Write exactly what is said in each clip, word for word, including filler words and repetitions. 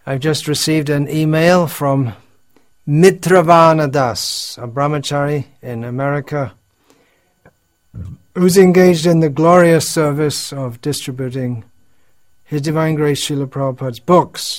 I've just received an email from Mitravana Das, a brahmachari in America, who's engaged in the glorious service of distributing His Divine Grace Srila Prabhupada's books.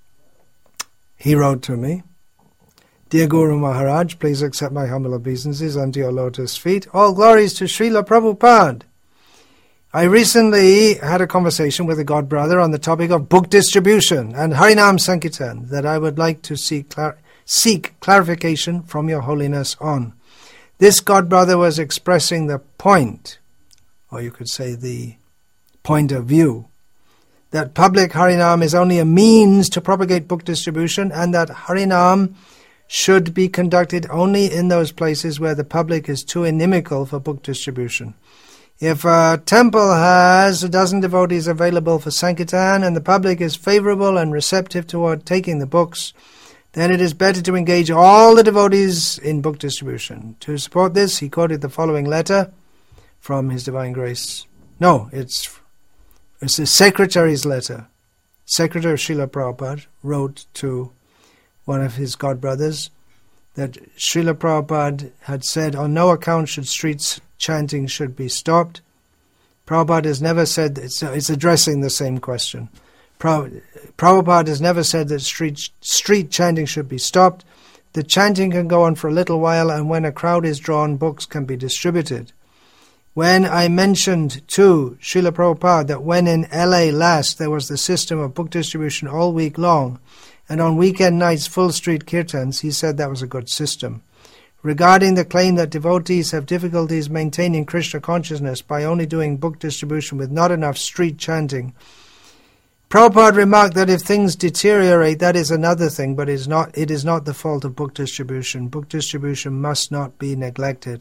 He wrote to me, "Dear Guru Maharaj, please accept my humble obeisances unto your lotus feet. All glories to Srila Prabhupada. I recently had a conversation with a god brother on the topic of book distribution and Harinam Sankirtan that I would like to seek, clar- seek clarification from your holiness on. This god brother was expressing the point, or you could say the point of view, that public Harinam is only a means to propagate book distribution and that Harinam should be conducted only in those places where the public is too inimical for book distribution. If a temple has a dozen devotees available for Sankirtan and the public is favorable and receptive toward taking the books, then it is better to engage all the devotees in book distribution. To support this, he quoted the following letter from His Divine Grace. No, it's, it's the secretary's letter. Secretary Srila Prabhupada wrote to one of his godbrothers that Srila Prabhupada had said, on no account should streets chanting should be stopped. Prabhupada has never said, it's, it's addressing the same question. Prabhupada has never said that street, street chanting should be stopped. The chanting can go on for a little while, and when a crowd is drawn, books can be distributed. When I mentioned to Srila Prabhupada that when in L A last there was the system of book distribution all week long, and on weekend nights full street kirtans, he said that was a good system. Regarding the claim that devotees have difficulties maintaining Krishna consciousness by only doing book distribution with not enough street chanting, Prabhupada remarked that if things deteriorate, that is another thing, but it is not, it is not the fault of book distribution. Book distribution must not be neglected.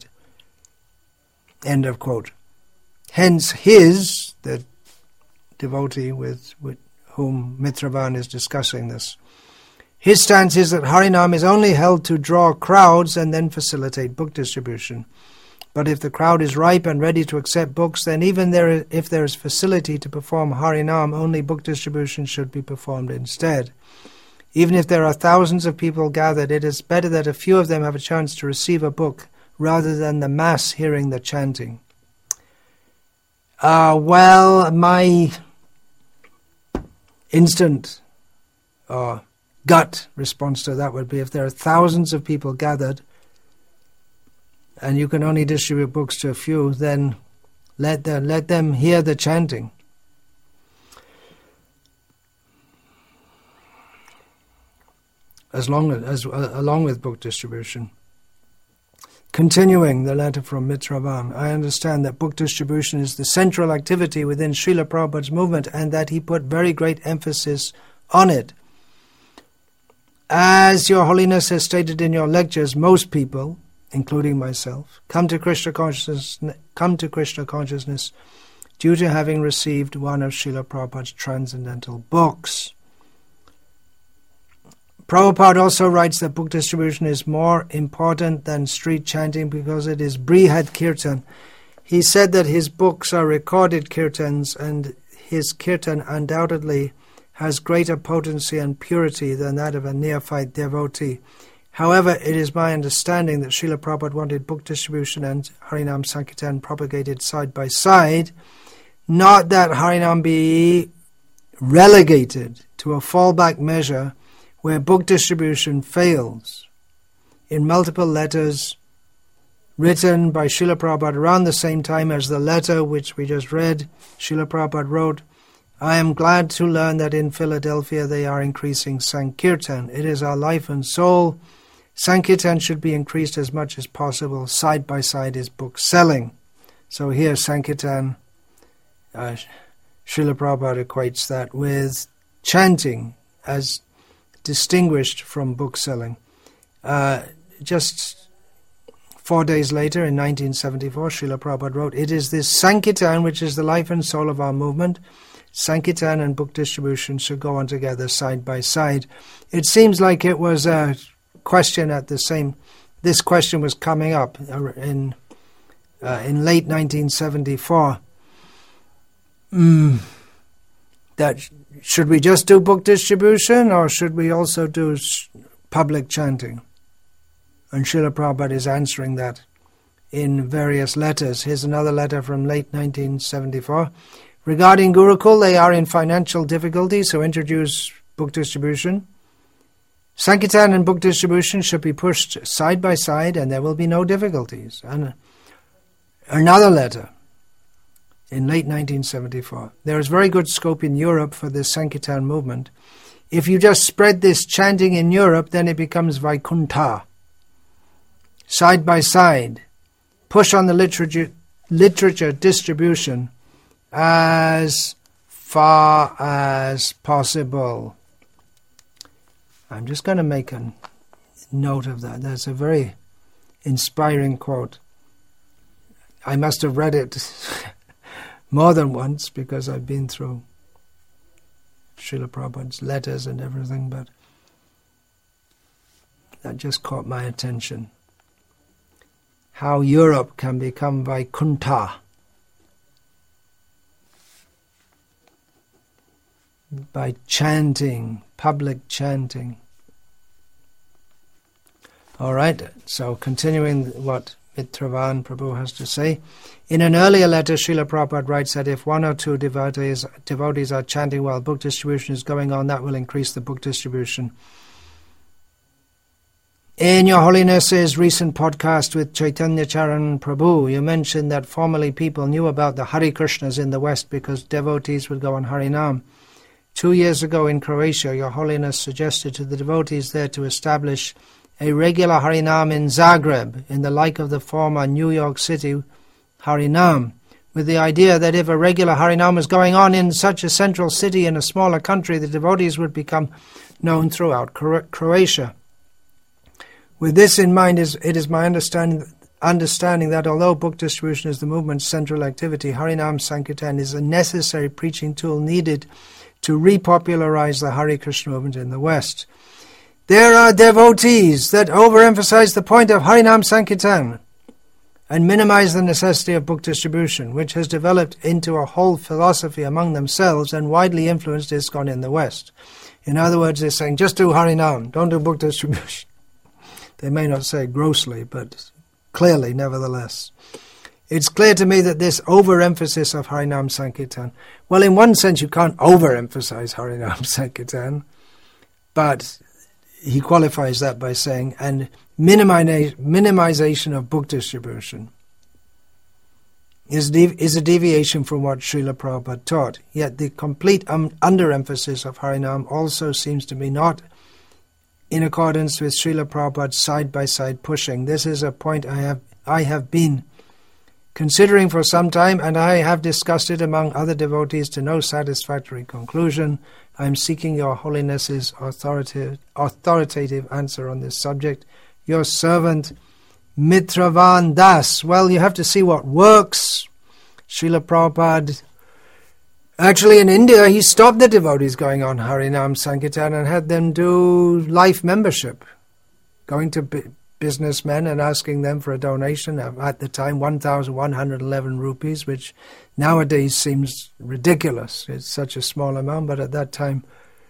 End of quote. Hence his, the devotee with, with whom Mitravan is discussing this, his stance is that Harinam is only held to draw crowds and then facilitate book distribution. But if the crowd is ripe and ready to accept books, then even there, if there is facility to perform Harinam, only book distribution should be performed instead. Even if there are thousands of people gathered, it is better that a few of them have a chance to receive a book rather than the mass hearing the chanting. Uh, well, my instant uh, gut response to that would be, if there are thousands of people gathered and you can only distribute books to a few, then let them, let them hear the chanting. As long as, as uh, along with book distribution. Continuing the letter from Mitravan, I understand that book distribution is the central activity within Srila Prabhupada's movement and that he put very great emphasis on it. As Your Holiness has stated in your lectures, most people, including myself, come to Krishna consciousness, come to Krishna consciousness due to having received one of Srila Prabhupada's transcendental books. Prabhupada also writes that book distribution is more important than street chanting because it is Brihad Kirtan. He said that his books are recorded kirtans and his kirtan undoubtedly has greater potency and purity than that of a neophyte devotee. However, it is my understanding that Srila Prabhupada wanted book distribution and Harinam Sankirtan propagated side by side, not that Harinam be relegated to a fallback measure where book distribution fails. In multiple letters written by Srila Prabhupada around the same time as the letter which we just read, Srila Prabhupada wrote, I am glad to learn that in Philadelphia they are increasing Sankirtan. It is our life and soul. Sankirtan should be increased as much as possible. Side by side is book selling. So here Sankirtan, uh, Srila Prabhupada equates that with chanting as distinguished from book selling. Uh, just four days later, in nineteen seventy-four, Srila Prabhupada wrote, it is this Sankirtan which is the life and soul of our movement. Sankirtan and book distribution should go on together side by side. It seems like it was a question at the same, this question was coming up in uh, in late nineteen seventy-four. Mm, that should we just do book distribution, or should we also do public chanting? And Srila Prabhupada is answering that in various letters. Here's another letter from late nineteen seventy-four. Regarding Gurukul, they are in financial difficulties, so introduce book distribution. Sankirtan and book distribution should be pushed side by side, and there will be no difficulties. And another letter in late nineteen seventy-four. There is very good scope in Europe for this Sankirtan movement. If you just spread this chanting in Europe, then it becomes Vaikuntha. Side by side, push on the literature, literature distribution as far as possible. I'm just going to make a note of that. That's a very inspiring quote. I must have read it more than once because I've been through Srila Prabhupada's letters and everything, but that just caught my attention. How Europe can become Vaikuntha by chanting, public chanting. All right, so continuing what Mitravan Prabhu has to say. In an earlier letter, Srila Prabhupada writes that if one or two devotees, devotees are chanting while book distribution is going on, that will increase the book distribution. In Your Holiness's recent podcast with Chaitanya Charan Prabhu, you mentioned that formerly people knew about the Hare Krishnas in the West because devotees would go on Harinam. Two years ago in Croatia, Your Holiness suggested to the devotees there to establish a regular Harinam in Zagreb, in the like of the former New York City Harinam, with the idea that if a regular Harinam was going on in such a central city in a smaller country, the devotees would become known throughout Croatia. With this in mind, it is my understanding, understanding that although book distribution is the movement's central activity, Harinam Sankirtan is a necessary preaching tool needed to repopularize the Hare Krishna movement in the West. There are devotees that overemphasize the point of Harinam Sankirtan and minimize the necessity of book distribution, which has developed into a whole philosophy among themselves and widely influenced ISKCON in the West. In other words, they're saying, just do Harinam, don't do book distribution. They may not say grossly, but clearly, nevertheless. It's clear to me that this overemphasis of Harinam Sankirtan, well, in one sense, you can't overemphasize Harinam Sankirtan, but he qualifies that by saying, and minimi- minimization of book distribution is, de- is a deviation from what Srila Prabhupada taught. Yet the complete um, underemphasis of Harinam also seems to be not in accordance with Srila Prabhupada's side-by-side pushing. This is a point I have I have been considering for some time, and I have discussed it among other devotees to no satisfactory conclusion. I am seeking Your Holiness's authoritative, authoritative answer on this subject. Your servant, Mitravan Das. Well, you have to see what works. Srila Prabhupada, actually in India, he stopped the devotees going on Harinam Sankirtan and had them do life membership, going to b- businessmen and asking them for a donation of, at the time, one thousand one hundred eleven rupees, which nowadays seems ridiculous. It's such a small amount, but at that time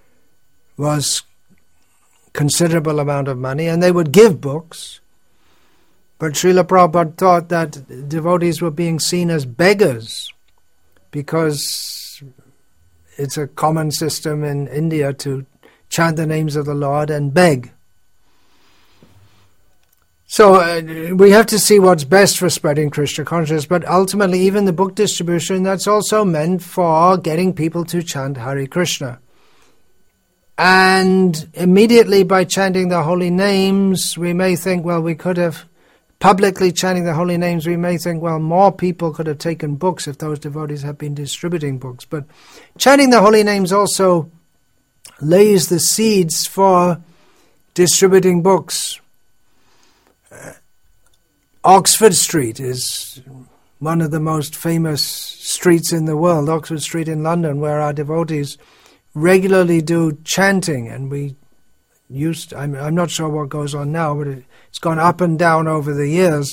was considerable amount of money, and they would give books. But Srila Prabhupada thought that devotees were being seen as beggars because it's a common system in India to chant the names of the Lord and beg. So uh, we have to see what's best for spreading Krishna consciousness, but ultimately even the book distribution, that's also meant for getting people to chant Hare Krishna. And immediately by chanting the holy names, we may think, well, we could have, publicly chanting the holy names, we may think, well, more people could have taken books if those devotees had been distributing books. But chanting the holy names also lays the seeds for distributing books. Oxford Street is one of the most famous streets in the world, Oxford Street in London, where our devotees regularly do chanting, and we used, I'm, I'm not sure what goes on now, but it, it's gone up and down over the years.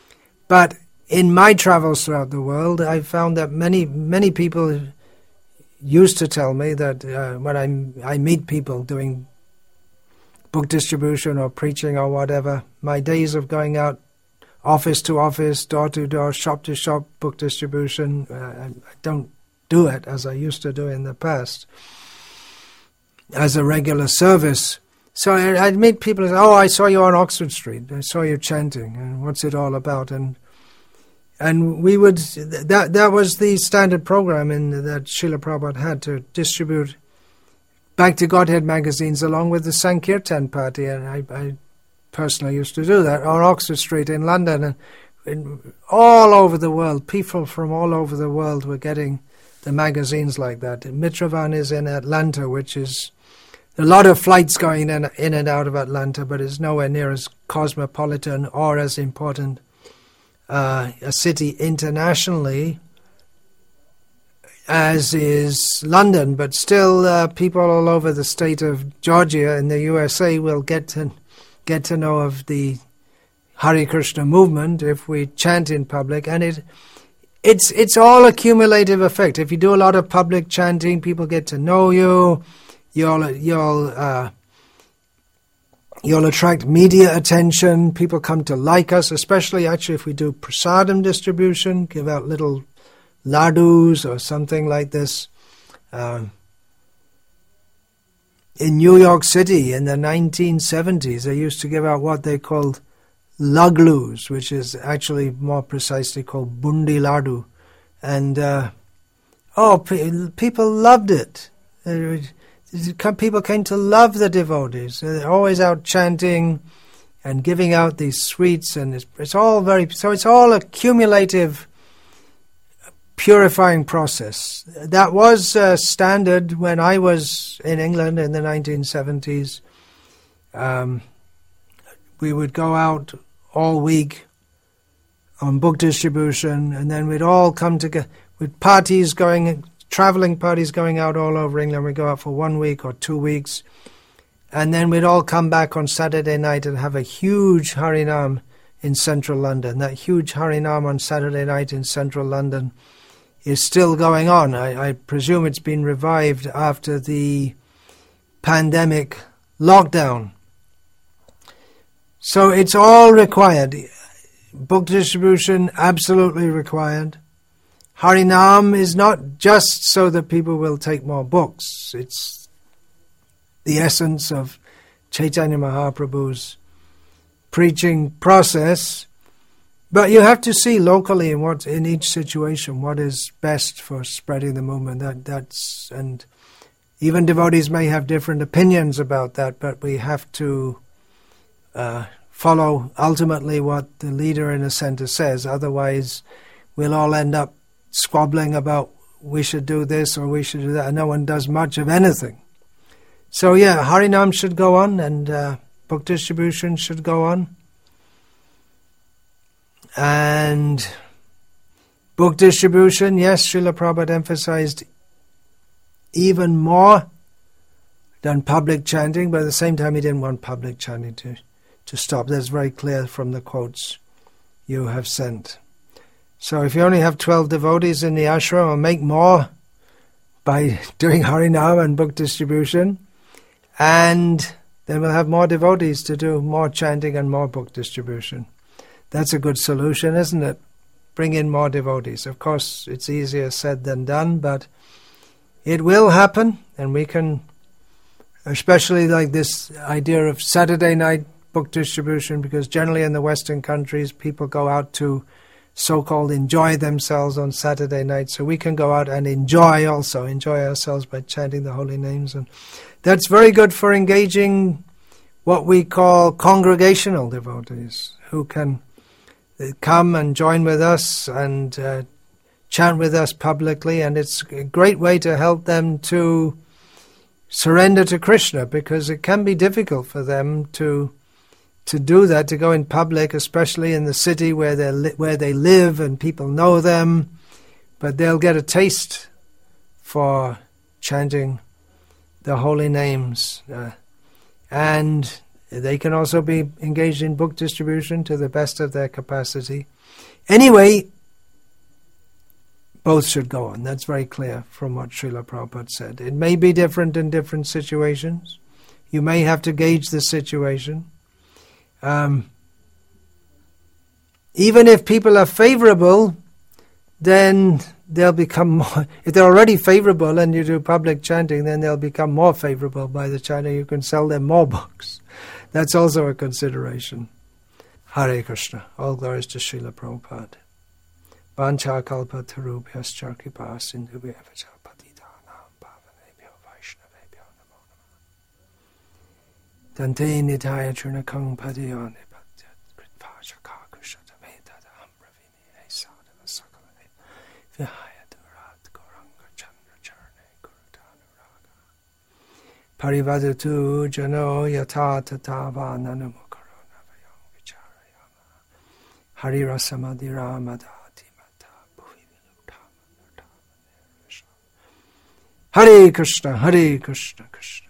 But in my travels throughout the world, I've found that many, many people used to tell me that uh, when I, I meet people doing book distribution or preaching or whatever, my days of going out office to office, door to door, shop to shop, book distribution, uh, I don't do it as I used to do in the past as a regular service. So I, I'd meet people and say, oh, I saw you on Oxford Street, I saw you chanting, and what's it all about? And and we would, that that was the standard program in that Srila Prabhupada had, to distribute Back to Godhead magazines along with the Sankirtan party, and I, I personally used to do that on Oxford Street in London, and in, all over the world, people from all over the world were getting the magazines like that. Mitravan is in Atlanta, which is a lot of flights going in, in and out of Atlanta, but it's nowhere near as cosmopolitan or as important uh, a city internationally as is London. But still, uh, people all over the state of Georgia in the U S A will get to get to know of the Hare Krishna movement if we chant in public, and it it's it's all a cumulative effect. If you do a lot of public chanting, people get to know you. You'll you'll uh, you'll attract media attention. People come to like us, especially actually if we do prasadam distribution, give out little ladus or something like this. Um, in New York City in the nineteen seventies, they used to give out what they called laglus, which is actually more precisely called bundi ladu, and uh, oh, pe- people loved it. They, People came to love the devotees. They're always out chanting and giving out these sweets, and it's, it's all very, so it's all a cumulative purifying process. That was uh, standard when I was in England in the nineteen seventies. Um, we would go out all week on book distribution, and then we'd all come together with parties going, traveling parties going out all over England. We'd go out for one week or two weeks, and then we'd all come back on Saturday night and have a huge Harinam in central London. That huge Harinam on Saturday night in central London is still going on. I, I presume it's been revived after the pandemic lockdown. So it's all required. Book distribution, absolutely required. Harinam is not just so that people will take more books. It's the essence of Chaitanya Mahaprabhu's preaching process. But you have to see locally in what in each situation what is best for spreading the movement. That that's and even devotees may have different opinions about that, but we have to uh, follow ultimately what the leader in a center says. Otherwise, we'll all end up squabbling about we should do this or we should do that, and no one does much of anything. So yeah, Harinam should go on, and uh, book distribution should go on. And book distribution, yes, Srila Prabhupada emphasized even more than public chanting, but at the same time he didn't want public chanting to, to stop. That's very clear from the quotes you have sent. So if you only have twelve devotees in the ashram, or make more by doing Harinam and book distribution, and then we'll have more devotees to do more chanting and more book distribution. That's a good solution, isn't it? Bring in more devotees. Of course, it's easier said than done, but it will happen, and we can, especially like this idea of Saturday night book distribution, because generally in the Western countries, people go out to so-called enjoy themselves on Saturday night, so we can go out and enjoy also, enjoy ourselves by chanting the holy names. And that's very good for engaging what we call congregational devotees, who can come and join with us and uh, chant with us publicly, and it's a great way to help them to surrender to Krishna, because it can be difficult for them to to do that, to go in public, especially in the city where they li- where they live and people know them, but they'll get a taste for chanting the holy names, uh, and they can also be engaged in book distribution to the best of their capacity. Anyway, both should go on. That's very clear from what Srila Prabhupada said. It may be different in different situations. You may have to gauge the situation. Um, even if people are favorable, then they'll become more, if they're already favorable and you do public chanting, then they'll become more favorable by the chanting. You can sell them more books. That's also a consideration. Hare Krishna. All glories to Srila Prabhupada. Vancha kalpa tarubhyascha kripa sindhubhyavacha patitanam pavanebhyo vaishnavebhyo namo namah. Dante nitaya churnakang padiyo nipatyat kritvaja kakushata vedadam ravini esadana sakala vihaya durat goranga chandra charne gurutanuraga. Parivadatu jano yata tatava nanamukarona vayam vicharayama. Harirasamadira madha. Hare Krishna, Hare Krishna, Krishna